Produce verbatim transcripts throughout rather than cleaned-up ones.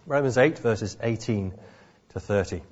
Romans eight, verses eighteen to thirty.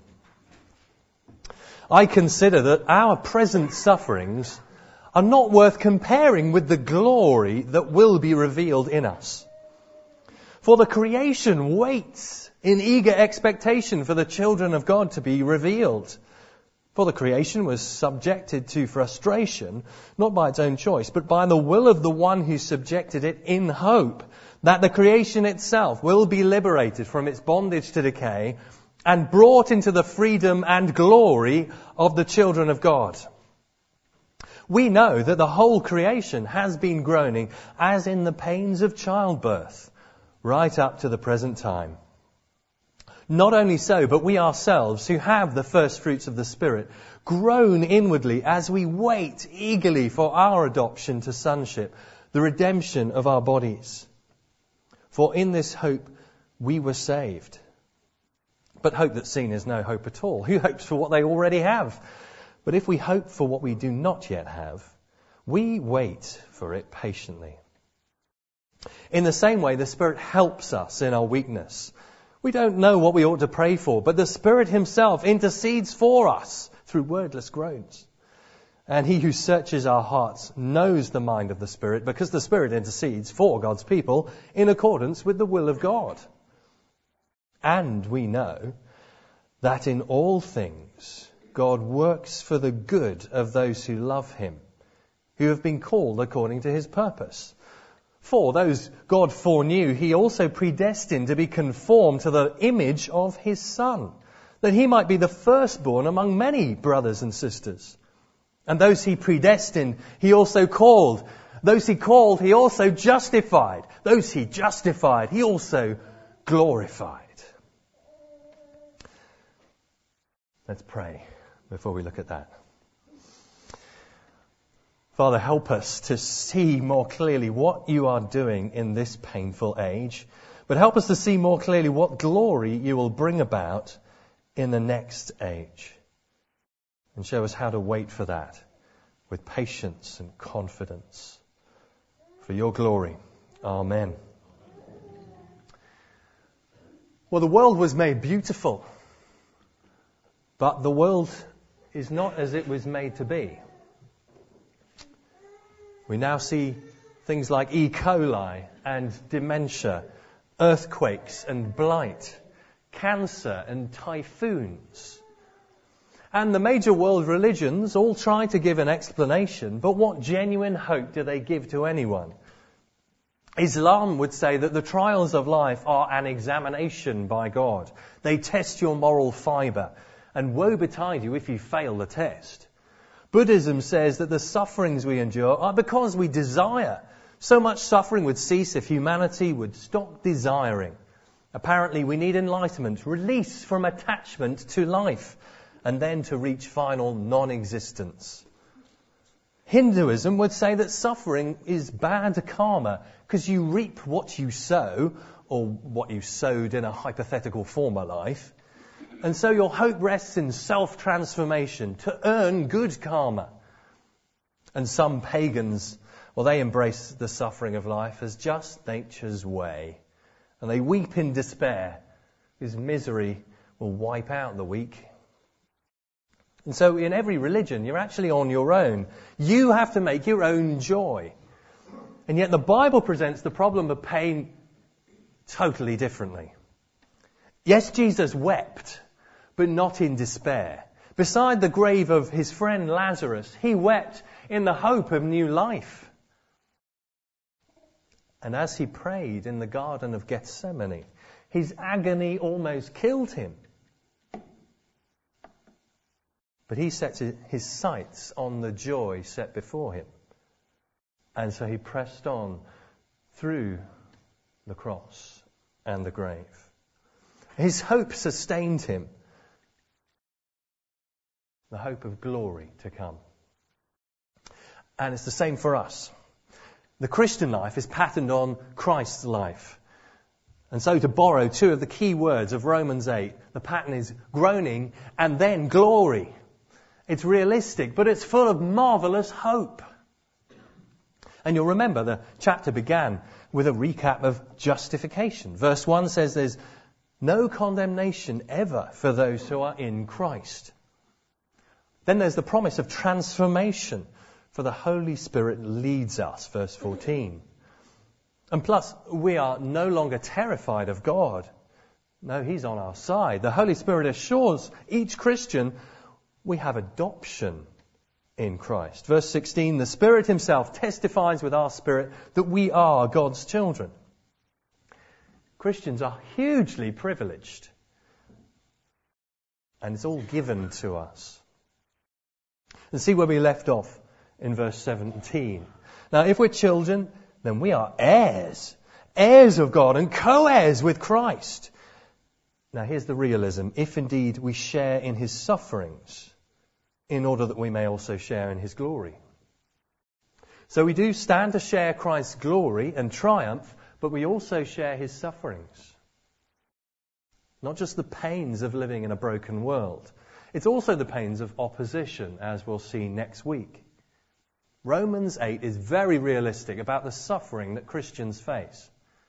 I consider that our present sufferings are not worth comparing with the glory that will be revealed in us. For the creation waits in eager expectation for the children of God to be revealed. For the creation was subjected to frustration, not by its own choice, but by the will of the one who subjected it, in hope that the creation itself will be liberated from its bondage to decay and brought into the freedom and glory of the children of God. We know that the whole creation has been groaning as in the pains of childbirth, right up to the present time. Not only so, but we ourselves, who have the first fruits of the Spirit, groan inwardly as we wait eagerly for our adoption to sonship, the redemption of our bodies. For in this hope we were saved. But hope that's seen is no hope at all. Who hopes for what they already have? But if we hope for what we do not yet have, we wait for it patiently. In the same way, the Spirit helps us in our weakness. We don't know what we ought to pray for, but the Spirit Himself intercedes for us through wordless groans. And He who searches our hearts knows the mind of the Spirit, because the Spirit intercedes for God's people in accordance with the will of God. And we know that in all things God works for the good of those who love Him, who have been called according to His purpose. For those God foreknew, He also predestined to be conformed to the image of His Son, that He might be the firstborn among many brothers and sisters. And those He predestined, He also called. Those He called, He also justified. Those He justified, He also glorified. Let's pray before we look at that. Father, help us to see more clearly what You are doing in this painful age, but help us to see more clearly what glory You will bring about in the next age. And show us how to wait for that with patience and confidence. For Your glory. Amen. Well, the world was made beautiful, but the world is not as it was made to be. We now see things like E. coli and dementia, earthquakes and blight, cancer and typhoons. And the major world religions all try to give an explanation, but what genuine hope do they give to anyone? Islam would say that the trials of life are an examination by God. They test your moral fibre, and woe betide you if you fail the test. Buddhism says that the sufferings we endure are because we desire. So much suffering would cease if humanity would stop desiring. Apparently we need enlightenment, release from attachment to life, and then to reach final non-existence. Hinduism would say that suffering is bad karma because you reap what you sow, or what you sowed in a hypothetical former life. And so your hope rests in self-transformation to earn good karma. And some pagans, well, they embrace the suffering of life as just nature's way. And they weep in despair, because misery will wipe out the weak. And so in every religion, you're actually on your own. You have to make your own joy. And yet the Bible presents the problem of pain totally differently. Yes, Jesus wept, but not in despair. Beside the grave of his friend Lazarus, he wept in the hope of new life. And as he prayed in the Garden of Gethsemane, his agony almost killed him. But he set his sights on the joy set before him. And so he pressed on through the cross and the grave. His hope sustained him. The hope of glory to come. And it's the same for us. The Christian life is patterned on Christ's life. And so to borrow two of the key words of Romans eight, the pattern is groaning and then glory. It's realistic, but it's full of marvelous hope. And you'll remember the chapter began with a recap of justification. Verse one says there's No condemnation ever for those who are in Christ. Then there's the promise of transformation, for the Holy Spirit leads us, verse fourteen. And plus, we are no longer terrified of God. No, He's on our side. The Holy Spirit assures each Christian we have adoption in Christ. Verse sixteen, the Spirit Himself testifies with our spirit that we are God's children. Christians are hugely privileged. And it's all given to us. And see where we left off in verse seventeen. Now, if we're children, then we are heirs. Heirs of God and co-heirs with Christ. Now, here's the realism. If indeed we share in His sufferings, in order that we may also share in His glory. So we do stand to share Christ's glory and triumph, but we also share His sufferings. Not just the pains of living in a broken world. It's also the pains of opposition, as we'll see next week. Romans eight is very realistic about the suffering that Christians face.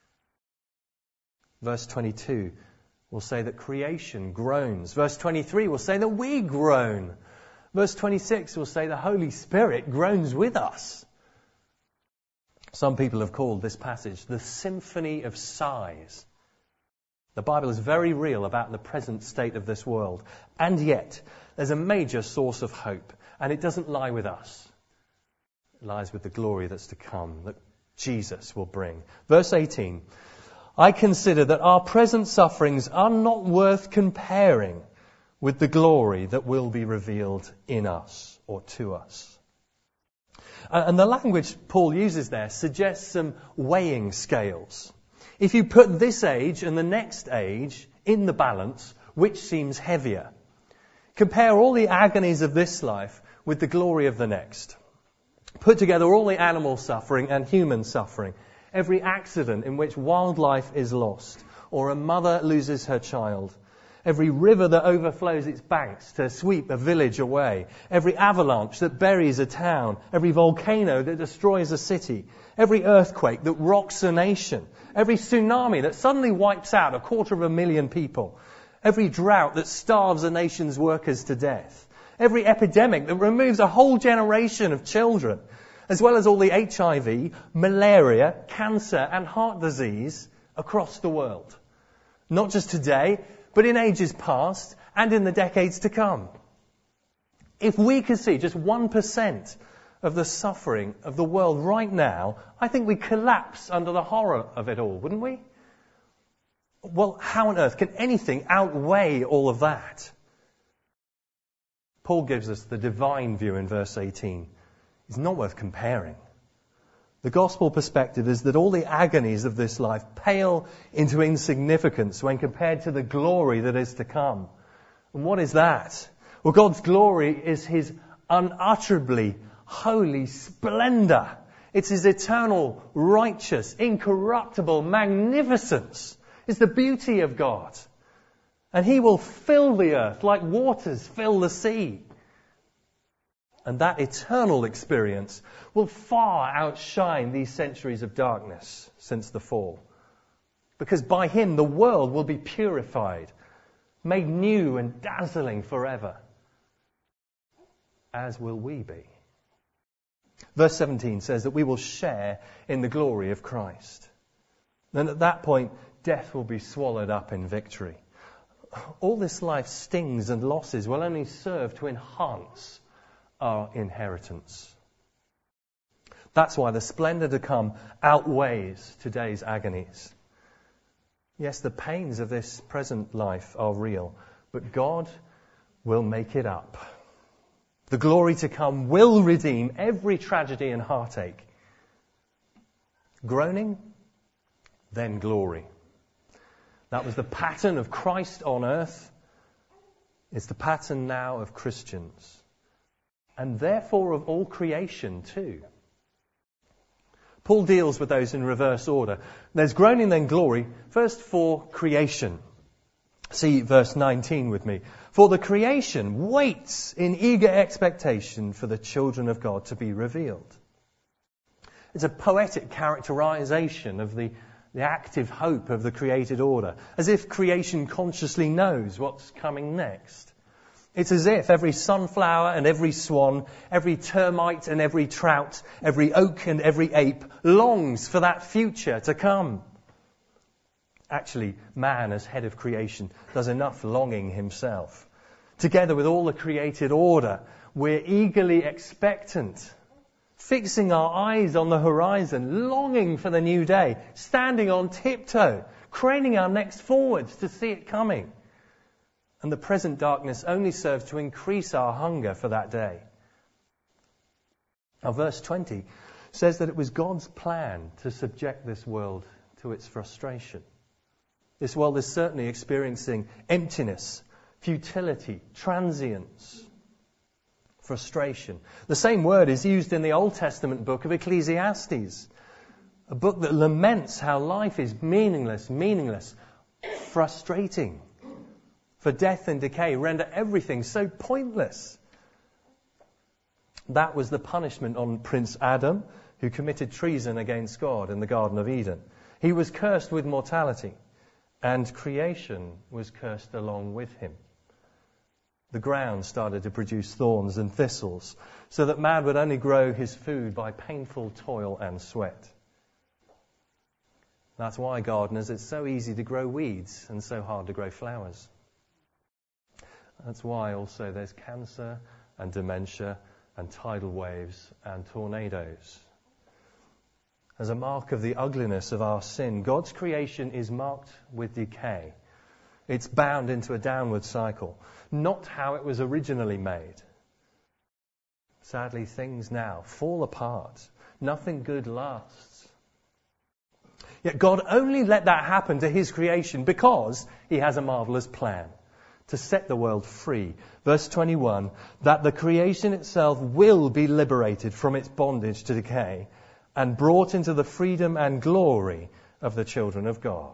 Verse twenty-two will say that creation groans. Verse twenty-three will say that we groan. Verse twenty-six will say the Holy Spirit groans with us. Some people have called this passage the symphony of sighs. The Bible is very real about the present state of this world. And yet, there's a major source of hope. And it doesn't lie with us. It lies with the glory that's to come, that Jesus will bring. Verse eighteen, I consider that our present sufferings are not worth comparing with the glory that will be revealed in us or to us. And the language Paul uses there suggests some weighing scales. If you put this age and the next age in the balance, which seems heavier? Compare all the agonies of this life with the glory of the next. Put together all the animal suffering and human suffering. Every accident in which wildlife is lost, or a mother loses her child. Every river that overflows its banks to sweep a village away. Every avalanche that buries a town. Every volcano that destroys a city. Every earthquake that rocks a nation. Every tsunami that suddenly wipes out a quarter of a million people. Every drought that starves a nation's workers to death. Every epidemic that removes a whole generation of children. As well as all the H I V, malaria, cancer and heart disease across the world. Not just today, but in ages past and in the decades to come. If we could see just one percent of the suffering of the world right now, I think we'd collapse under the horror of it all, wouldn't we? Well, how on earth can anything outweigh all of that? Paul gives us the divine view in verse eighteen. It's not worth comparing. The gospel perspective is that all the agonies of this life pale into insignificance when compared to the glory that is to come. And what is that? Well, God's glory is His unutterably holy splendor. It's His eternal, righteous, incorruptible magnificence. It's the beauty of God. And He will fill the earth like waters fill the sea. And that eternal experience will far outshine these centuries of darkness since the fall. Because by Him the world will be purified, made new and dazzling forever. As will we be. Verse seventeen says that we will share in the glory of Christ. And at that point, death will be swallowed up in victory. All this life's stings and losses will only serve to enhance our inheritance. That's why the splendor to come outweighs today's agonies. Yes, the pains of this present life are real, but God will make it up. The glory to come will redeem every tragedy and heartache. Groaning, then glory. That was the pattern of Christ on earth. It's the pattern now of Christians. And therefore of all creation too. Paul deals with those in reverse order. There's groaning, then glory. First for creation. See verse nineteen with me. For the creation waits in eager expectation for the children of God to be revealed. It's a poetic characterization of the the active hope of the created order, as if creation consciously knows what's coming next. It's as if every sunflower and every swan, every termite and every trout, every oak and every ape longs for that future to come. Actually, man, as head of creation, does enough longing himself. Together with all the created order, we're eagerly expectant, fixing our eyes on the horizon, longing for the new day, standing on tiptoe, craning our necks forwards to see it coming. And the present darkness only serves to increase our hunger for that day. Now, verse twenty says that it was God's plan to subject this world to its frustration. This world is certainly experiencing emptiness, futility, transience, frustration. The same word is used in the Old Testament book of Ecclesiastes, a book that laments how life is meaningless, meaningless, frustrating. For death and decay render everything so pointless. That was the punishment on Prince Adam, who committed treason against God in the Garden of Eden. He was cursed with mortality, and creation was cursed along with him. The ground started to produce thorns and thistles, so that man would only grow his food by painful toil and sweat. That's why, gardeners, it's so easy to grow weeds and so hard to grow flowers. That's why also there's cancer and dementia and tidal waves and tornadoes. As a mark of the ugliness of our sin, God's creation is marked with decay. It's bound into a downward cycle, not how it was originally made. Sadly, things now fall apart. Nothing good lasts. Yet God only let that happen to his creation because he has a marvelous plan to set the world free. Verse twenty-one, that the creation itself will be liberated from its bondage to decay and brought into the freedom and glory of the children of God.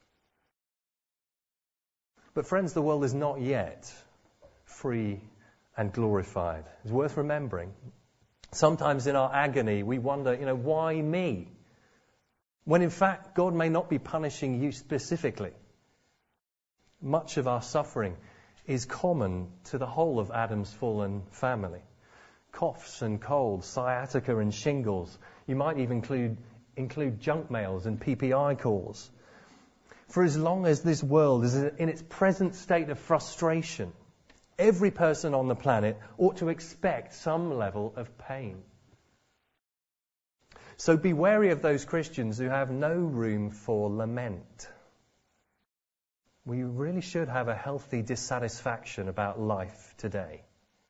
But friends, the world is not yet free and glorified. It's worth remembering. Sometimes in our agony we wonder, you know, why me? When in fact God may not be punishing you specifically. Much of our suffering is common to the whole of Adam's fallen family. Coughs and colds, sciatica and shingles. You might even include, include junk mails and P P I calls. For as long as this world is in its present state of frustration, every person on the planet ought to expect some level of pain. So be wary of those Christians who have no room for lament. We really should have a healthy dissatisfaction about life today,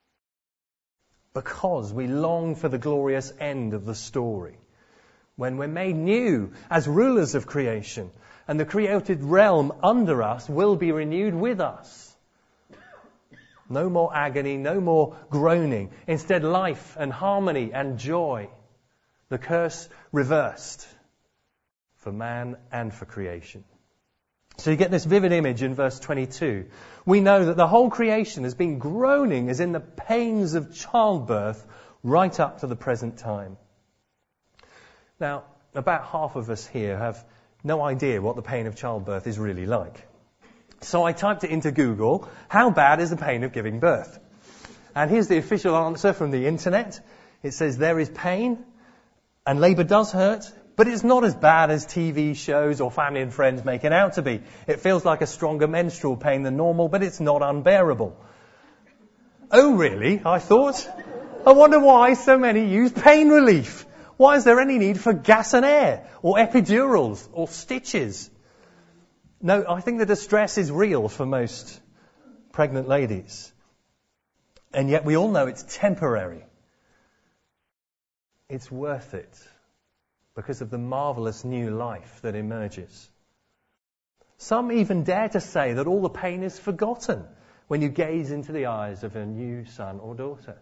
because we long for the glorious end of the story, when we're made new as rulers of creation, and the created realm under us will be renewed with us. No more agony, no more groaning. Instead, life and harmony and joy. The curse reversed for man and for creation. So you get this vivid image in verse twenty-two. We know that the whole creation has been groaning as in the pains of childbirth right up to the present time. Now, about half of us here have no idea what the pain of childbirth is really like. So I typed it into Google, how bad is the pain of giving birth? And here's the official answer from the internet. It says there is pain and labour does hurt, but it's not as bad as T V shows or family and friends make it out to be. It feels like a stronger menstrual pain than normal, but it's not unbearable. Oh really? I thought. I wonder why so many use pain relief. Why is there any need for gas and air, or epidurals, or stitches? No, I think the distress is real for most pregnant ladies. And yet we all know it's temporary. It's worth it because of the marvelous new life that emerges. Some even dare to say that all the pain is forgotten when you gaze into the eyes of a new son or daughter.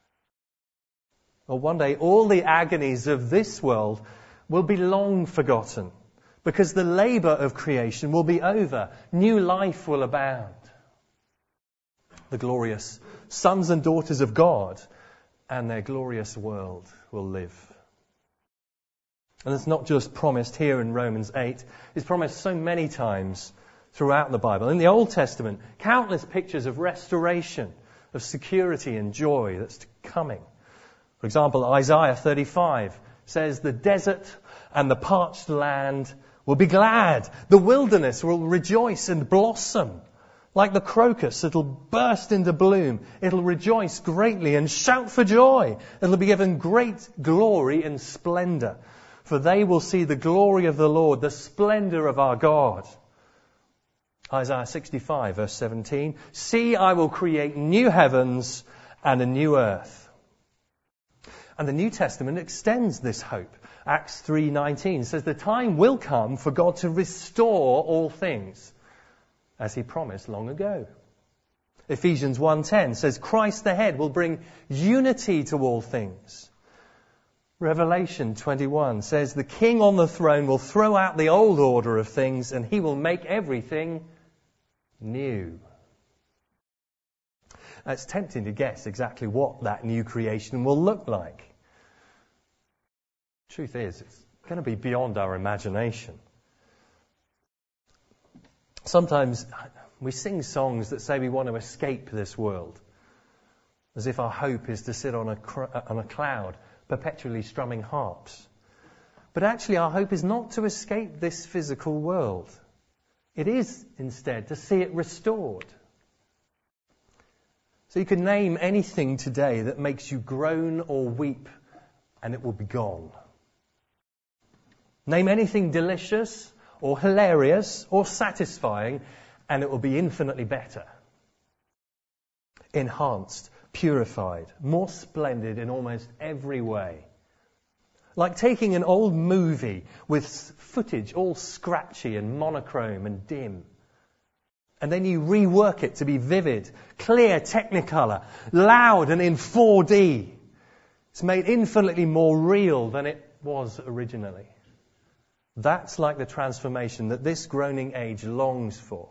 Or one day all the agonies of this world will be long forgotten because the labour of creation will be over. New life will abound. The glorious sons and daughters of God and their glorious world will live. And it's not just promised here in Romans eight. It's promised so many times throughout the Bible. In the Old Testament, countless pictures of restoration, of security and joy that's coming. For example, Isaiah thirty-five says the desert and the parched land will be glad. The wilderness will rejoice and blossom. Like the crocus, it'll burst into bloom. It'll rejoice greatly and shout for joy. It'll be given great glory and splendor. For they will see the glory of the Lord, the splendor of our God. Isaiah sixty-five, verse seventeen. See, I will create new heavens and a new earth. And the New Testament extends this hope. Acts three nineteen says the time will come for God to restore all things, as he promised long ago. Ephesians one ten says Christ the head will bring unity to all things. Revelation twenty-one says the king on the throne will throw out the old order of things and he will make everything new. It's tempting to guess exactly what that new creation will look like. Truth is, it's going to be beyond our imagination. Sometimes we sing songs that say we want to escape this world, as if our hope is to sit on a, cr- on a cloud, perpetually strumming harps. But actually our hope is not to escape this physical world. It is, instead, to see it restored. So you can name anything today that makes you groan or weep, and it will be gone. Name anything delicious or hilarious or satisfying, and it will be infinitely better. Enhanced, purified, more splendid in almost every way. Like taking an old movie with footage all scratchy and monochrome and dim, and then you rework it to be vivid, clear, technicolor, loud and in four D. It's made infinitely more real than it was originally. That's like the transformation that this groaning age longs for.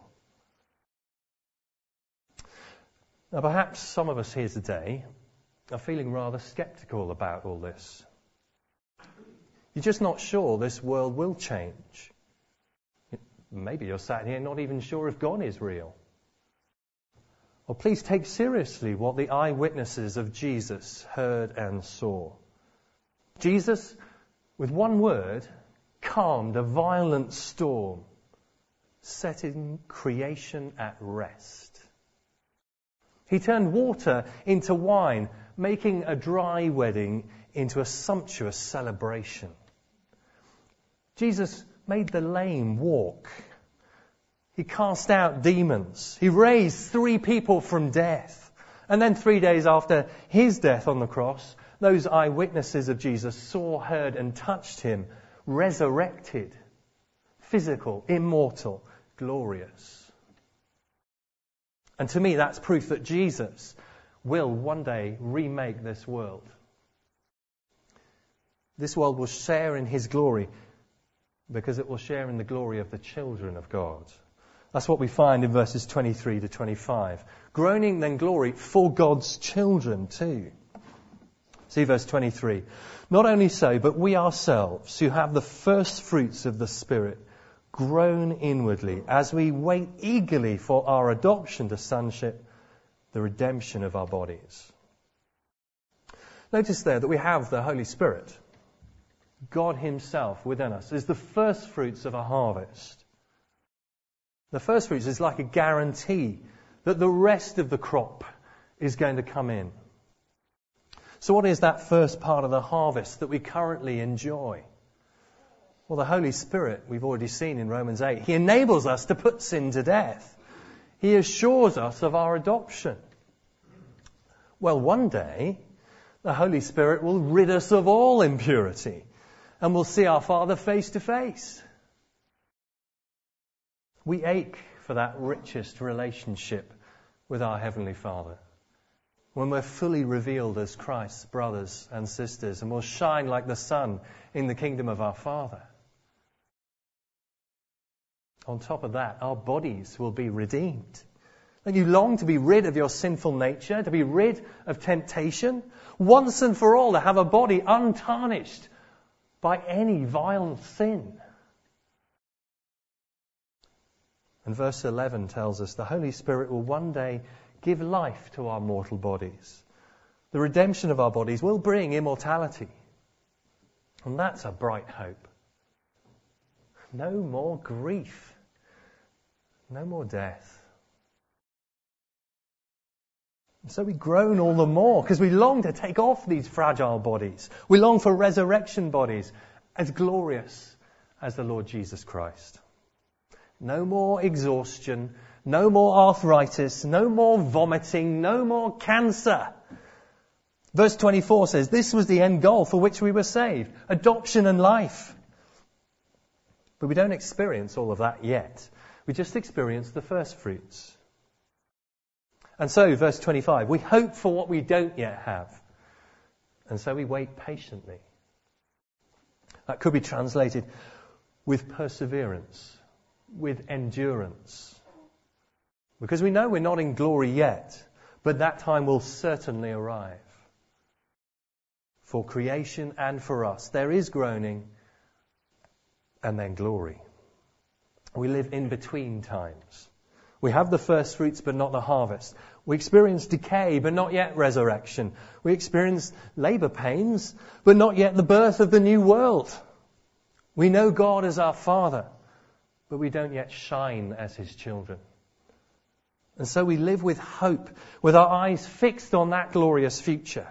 Now perhaps some of us here today are feeling rather sceptical about all this. You're just not sure this world will change. Maybe you're sat here not even sure if God is real. Well, please take seriously what the eyewitnesses of Jesus heard and saw. Jesus, with one word, calmed a violent storm, setting creation at rest. He turned water into wine, making a dry wedding into a sumptuous celebration. Jesus made the lame walk. He cast out demons. He raised three people from death. And then three days after his death on the cross, those eyewitnesses of Jesus saw, heard and touched him, resurrected, physical, immortal, glorious. And to me, that's proof that Jesus will one day remake this world. This world will share in his glory because it will share in the glory of the children of God. That's what we find in verses twenty-three to twenty-five. Groaning then glory for God's children too. See verse twenty-three. Not only so, but we ourselves, who have the first fruits of the Spirit, groan inwardly as we wait eagerly for our adoption to sonship, the redemption of our bodies. Notice there that we have the Holy Spirit. God himself within us is the first fruits of a harvest. The first fruits is like a guarantee that the rest of the crop is going to come in. So what is that first part of the harvest that we currently enjoy? Well, the Holy Spirit, we've already seen in Romans eight. He enables us to put sin to death. He assures us of our adoption. Well, one day, the Holy Spirit will rid us of all impurity, and we'll see our Father face to face. We ache for that richest relationship with our Heavenly Father, when we're fully revealed as Christ's brothers and sisters, and will shine like the sun in the kingdom of our Father. On top of that, our bodies will be redeemed. And you long to be rid of your sinful nature, to be rid of temptation, once and for all, to have a body untarnished by any vile sin. And verse eleven tells us the Holy Spirit will one day give life to our mortal bodies. The redemption of our bodies will bring immortality. And that's a bright hope. No more grief. No more death. And so we groan all the more because we long to take off these fragile bodies. We long for resurrection bodies as glorious as the Lord Jesus Christ. No more exhaustion, no more arthritis, no more vomiting, no more cancer. Verse twenty-four says, this was the end goal for which we were saved, adoption and life. But we don't experience all of that yet. We just experience the first fruits. And so, verse twenty-five, we hope for what we don't yet have. And so we wait patiently. That could be translated with perseverance, with endurance. Because we know we're not in glory yet, but that time will certainly arrive. For creation and for us, there is groaning and then glory. We live in between times. We have the first fruits, but not the harvest. We experience decay, but not yet resurrection. We experience labour pains, but not yet the birth of the new world. We know God as our Father, but we don't yet shine as His children. And so we live with hope, with our eyes fixed on that glorious future.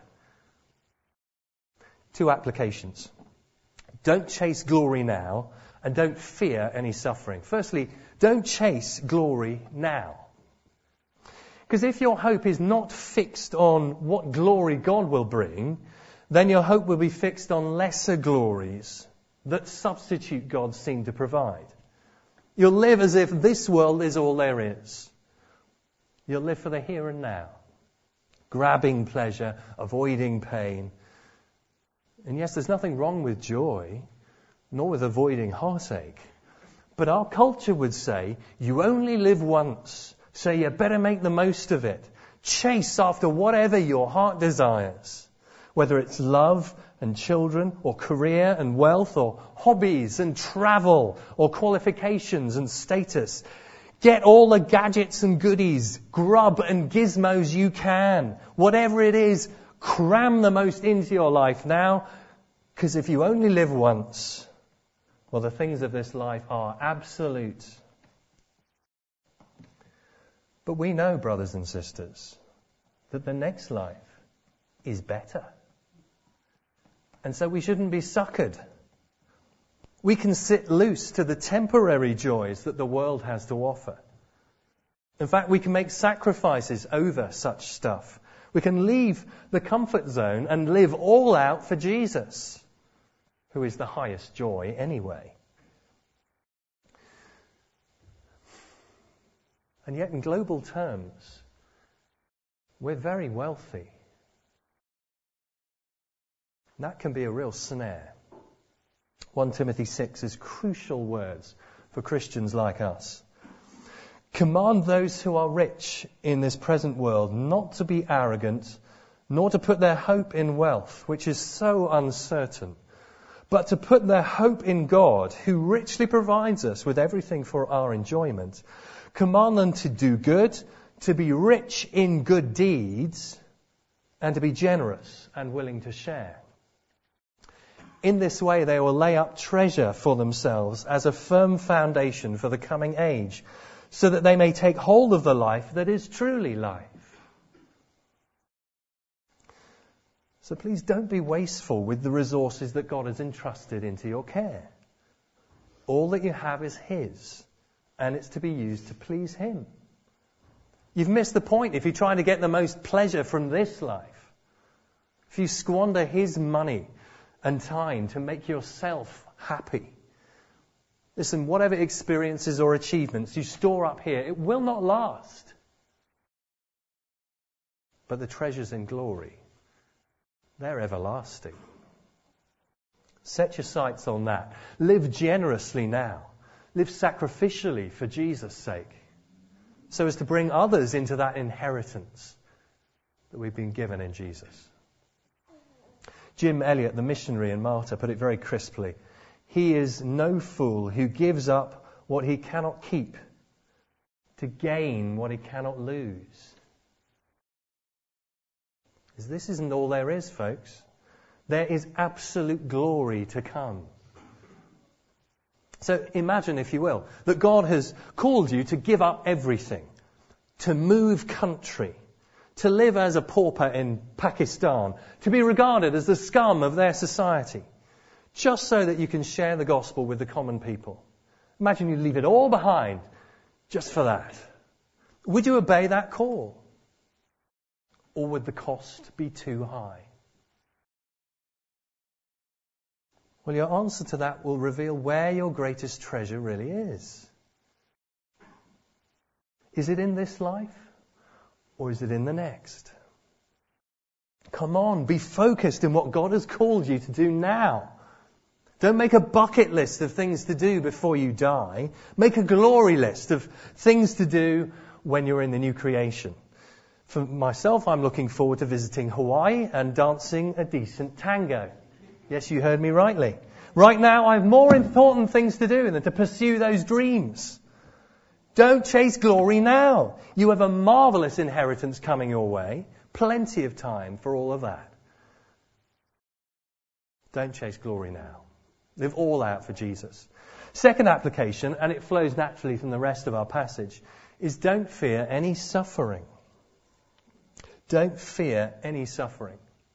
Two applications. Don't chase glory now, and don't fear any suffering. Firstly, don't chase glory now. Because if your hope is not fixed on what glory God will bring, then your hope will be fixed on lesser glories that substitute God's seem to provide. You'll live as if this world is all there is. You'll live for the here and now, grabbing pleasure, avoiding pain. And yes, there's nothing wrong with joy, nor with avoiding heartache. But our culture would say, you only live once, so you better make the most of it. Chase after whatever your heart desires, whether it's love and children, or career and wealth, or hobbies and travel, or qualifications and status. Get all the gadgets and goodies, grub and gizmos you can. Whatever it is, cram the most into your life now, because if you only live once, well, the things of this life are absolute. But we know, brothers and sisters, that the next life is better. And so we shouldn't be suckered. We can sit loose to the temporary joys that the world has to offer. In fact, we can make sacrifices over such stuff. We can leave the comfort zone and live all out for Jesus, who is the highest joy anyway. And yet in global terms, we're very wealthy. That can be a real snare. First Timothy six is crucial words for Christians like us. Command those who are rich in this present world not to be arrogant, nor to put their hope in wealth, which is so uncertain, but to put their hope in God, who richly provides us with everything for our enjoyment. Command them to do good, to be rich in good deeds, and to be generous and willing to share. In this way they will lay up treasure for themselves as a firm foundation for the coming age, so that they may take hold of the life that is truly life. So please don't be wasteful with the resources that God has entrusted into your care. All that you have is His, and it's to be used to please Him. You've missed the point if you try to get the most pleasure from this life. If you squander His money and time to make yourself happy. Listen, whatever experiences or achievements you store up here, it will not last. But the treasures in glory, they're everlasting. Set your sights on that. Live generously now. Live sacrificially for Jesus' sake, so as to bring others into that inheritance that we've been given in Jesus. Jim Elliot, the missionary and martyr, put it very crisply. He is no fool who gives up what he cannot keep to gain what he cannot lose. This isn't all there is, folks. There is absolute glory to come. So imagine, if you will, that God has called you to give up everything, to move country, to live as a pauper in Pakistan, to be regarded as the scum of their society, just so that you can share the gospel with the common people. Imagine you leave it all behind just for that. Would you obey that call? Or would the cost be too high? Well, your answer to that will reveal where your greatest treasure really is. Is it in this life? Or is it in the next? Come on, be focused in what God has called you to do now. Don't make a bucket list of things to do before you die. Make a glory list of things to do when you're in the new creation. For myself, I'm looking forward to visiting Hawaii and dancing a decent tango. Yes, you heard me rightly. Right now, I have more important things to do than to pursue those dreams. Don't chase glory now. You have a marvelous inheritance coming your way. Plenty of time for all of that. Don't chase glory now. Live all out for Jesus. Second application, and it flows naturally from the rest of our passage, is don't fear any suffering. Don't fear any suffering.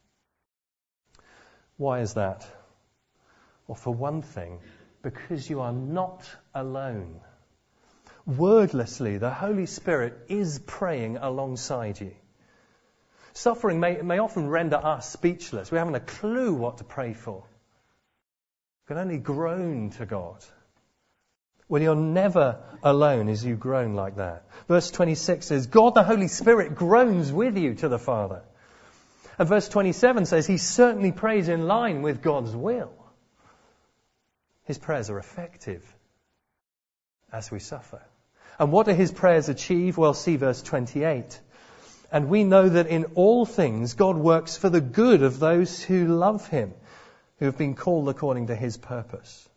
Why is that? Well, for one thing, because you are not alone. Wordlessly, the Holy Spirit is praying alongside you. Suffering may, may often render us speechless. We haven't a clue what to pray for. We can only groan to God. Well, you're never alone as you groan like that. Verse twenty-six says, God the Holy Spirit groans with you to the Father. And verse twenty-seven says, he certainly prays in line with God's will. His prayers are effective as we suffer. And what do his prayers achieve? Well, see verse twenty-eight. And we know that in all things God works for the good of those who love him, who have been called according to his purpose.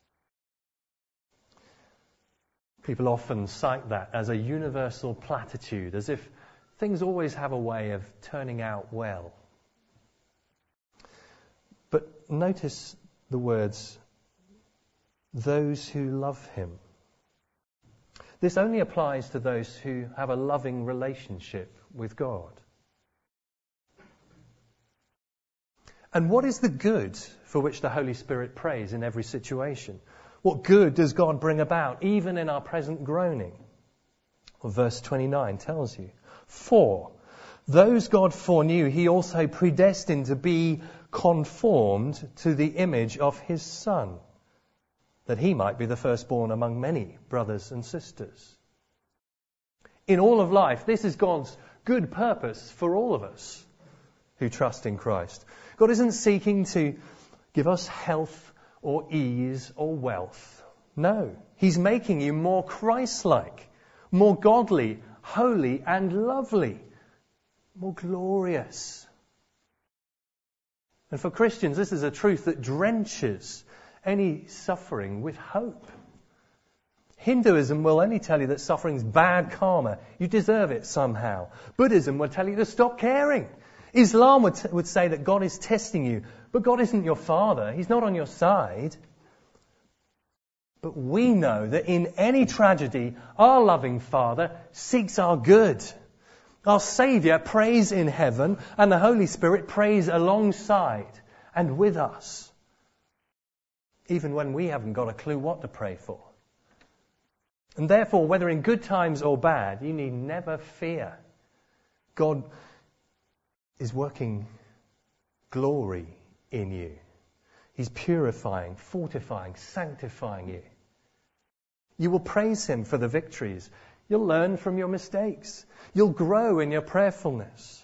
People often cite that as a universal platitude, as if things always have a way of turning out well. But notice the words, those who love him. This only applies to those who have a loving relationship with God. And what is the good for which the Holy Spirit prays in every situation? What good does God bring about, even in our present groaning? Well, verse twenty-nine tells you. For those God foreknew, he also predestined to be conformed to the image of his Son, that he might be the firstborn among many brothers and sisters. In all of life, this is God's good purpose for all of us who trust in Christ. God isn't seeking to give us health or ease or wealth. No, he's making you more Christ-like, more godly, holy and lovely, more glorious. And for Christians, this is a truth that drenches any suffering with hope. Hinduism will only tell you that suffering's bad karma. You deserve it somehow. Buddhism will tell you to stop caring. Islam would, t- would say that God is testing you, but God isn't your father. He's not on your side. But we know that in any tragedy, our loving Father seeks our good. Our Saviour prays in heaven, and the Holy Spirit prays alongside and with us, even when we haven't got a clue what to pray for. And therefore, whether in good times or bad, you need never fear. God is working glory in you. He's purifying, fortifying, sanctifying you. You will praise him for the victories. You'll learn from your mistakes. You'll grow in your prayerfulness.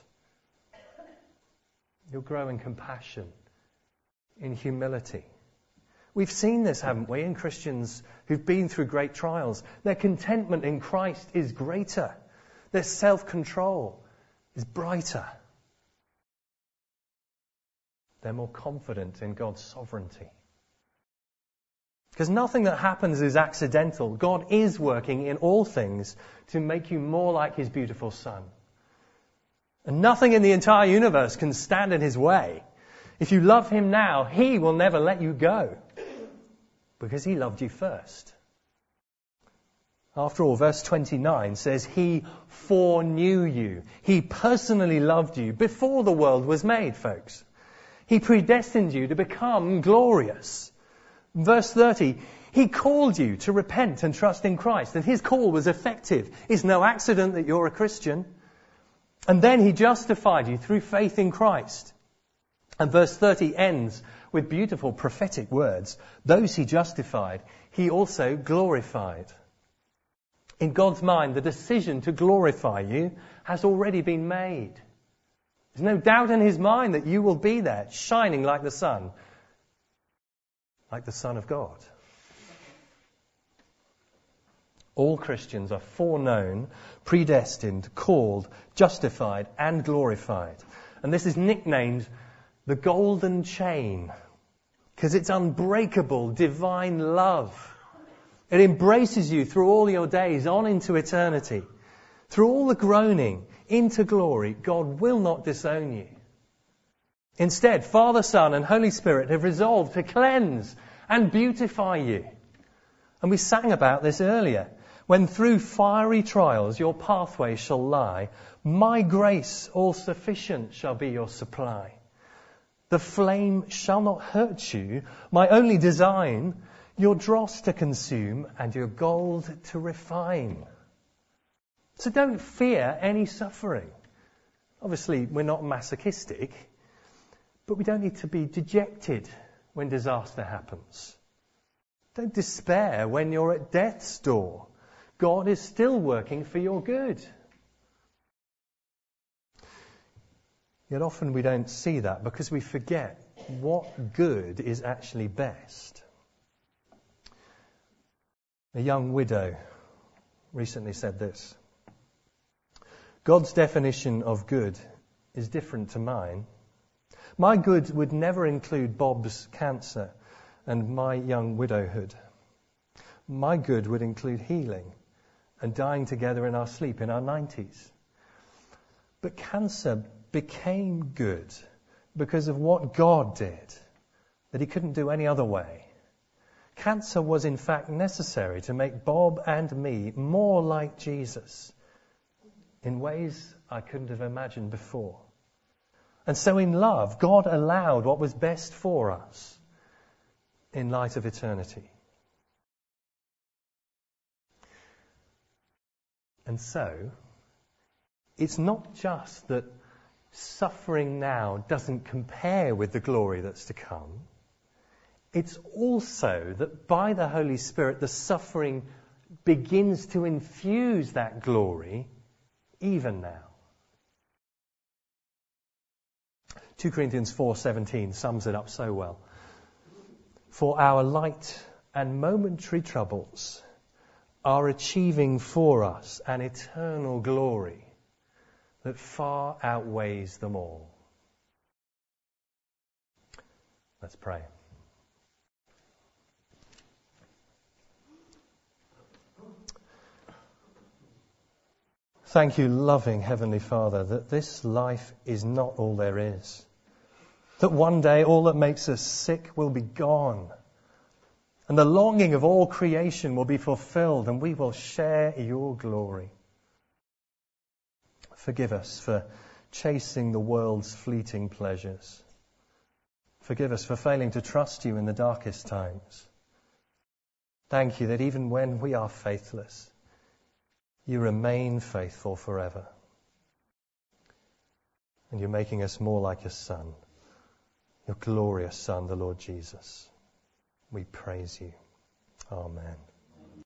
You'll grow in compassion, in humility. We've seen this, haven't we, in Christians who've been through great trials. Their contentment in Christ is greater. Their self-control is brighter. they're more confident in God's sovereignty. Because nothing that happens is accidental. God is working in all things to make you more like his beautiful Son. And nothing in the entire universe can stand in his way. If you love him now, he will never let you go. Because he loved you first. After all, verse twenty-nine says, he foreknew you. He personally loved you before the world was made, folks. He predestined you to become glorious. Verse thirty, he called you to repent and trust in Christ, and his call was effective. It's no accident that you're a Christian. And then he justified you through faith in Christ. And verse thirty ends with beautiful prophetic words. Those he justified, he also glorified. In God's mind, the decision to glorify you has already been made. There's no doubt in his mind that you will be there, shining like the sun, like the Son of God. All Christians are foreknown, predestined, called, justified, and glorified. And this is nicknamed the golden chain, because it's unbreakable, divine love. It embraces you through all your days, on into eternity. Through all the groaning, into glory, God will not disown you. Instead, Father, Son, and Holy Spirit have resolved to cleanse and beautify you. And we sang about this earlier. When through fiery trials your pathway shall lie, my grace all sufficient shall be your supply. The flame shall not hurt you, my only design, your dross to consume and your gold to refine. So don't fear any suffering. Obviously, we're not masochistic, but we don't need to be dejected when disaster happens. Don't despair when you're at death's door. God is still working for your good. Yet often we don't see that because we forget what good is actually best. A young widow recently said this: God's definition of good is different to mine. My good would never include Bob's cancer and my young widowhood. My good would include healing and dying together in our sleep in our nineties. But cancer became good because of what God did, that he couldn't do any other way. Cancer was in fact necessary to make Bob and me more like Jesus in ways I couldn't have imagined before. And so in love, God allowed what was best for us in light of eternity. And so, it's not just that suffering now doesn't compare with the glory that's to come. It's also that by the Holy Spirit, the suffering begins to infuse that glory even now. Second Corinthians four seventeen sums it up so well. For our light and momentary troubles are achieving for us an eternal glory that far outweighs them all. Let's pray. Thank you, loving Heavenly Father, that this life is not all there is. That one day all that makes us sick will be gone. And the longing of all creation will be fulfilled and we will share your glory. Forgive us for chasing the world's fleeting pleasures. Forgive us for failing to trust you in the darkest times. Thank you that even when we are faithless, you remain faithful forever. And you're making us more like your Son, your glorious Son, the Lord Jesus. We praise you. Amen.